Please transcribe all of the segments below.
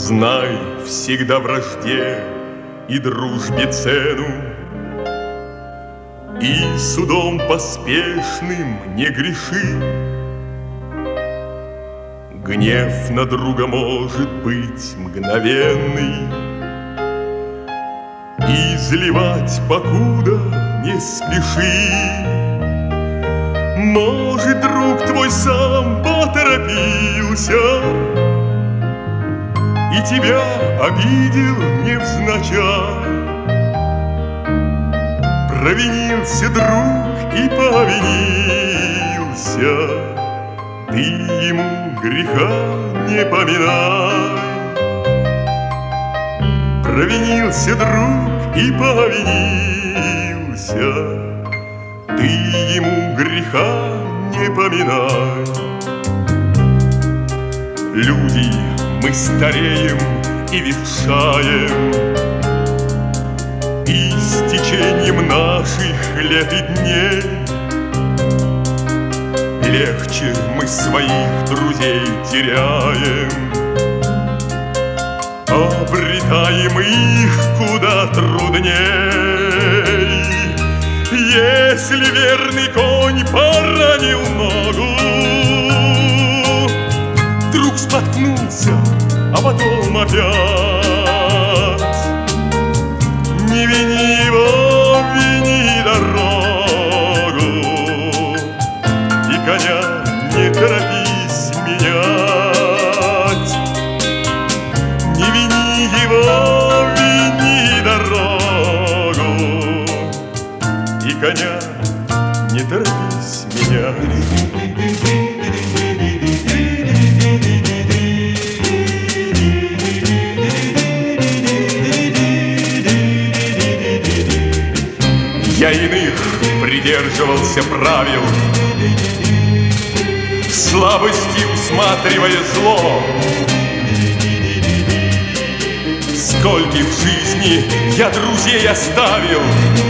Знай всегда вражде и дружбе цену, и судом поспешным не греши. Гнев на друга может быть мгновенный, и изливать покуда не спеши. Может, друг твой сам поторопился и тебя обидел невзначай. Провинился друг и повинился, ты ему греха не поминай. Провинился друг и повинился, ты ему греха не поминай. Люди, мы стареем и ветшаем, и с течением наших лет и дней легче мы своих друзей теряем, обретаем их куда трудней. Если верный конь поранил ногу, друг споткнулся, а потом опять, не вини его, вини дорогу, и коня не торопись менять. Не вини его, вини дорогу, и коня не торопись менять. Я иных придерживался правил, в слабости усматривая зло. Сколько в жизни я друзей оставил,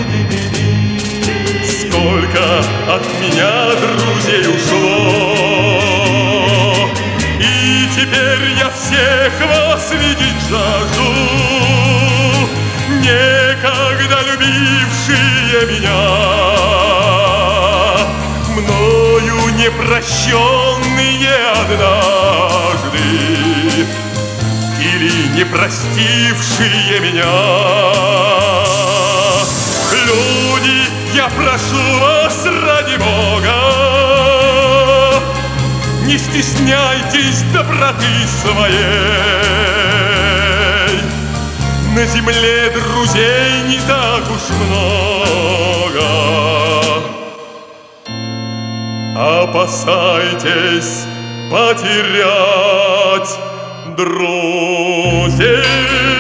сколько от меня друзей ушло. И теперь я всех вас видеть жажду, некогда любившие меня, мною непрощенные однажды, или не простившие меня. Люди, я прошу вас ради Бога, не стесняйтесь доброты своей. На земле друзей не так уж много. Опасайтесь потерять друзей.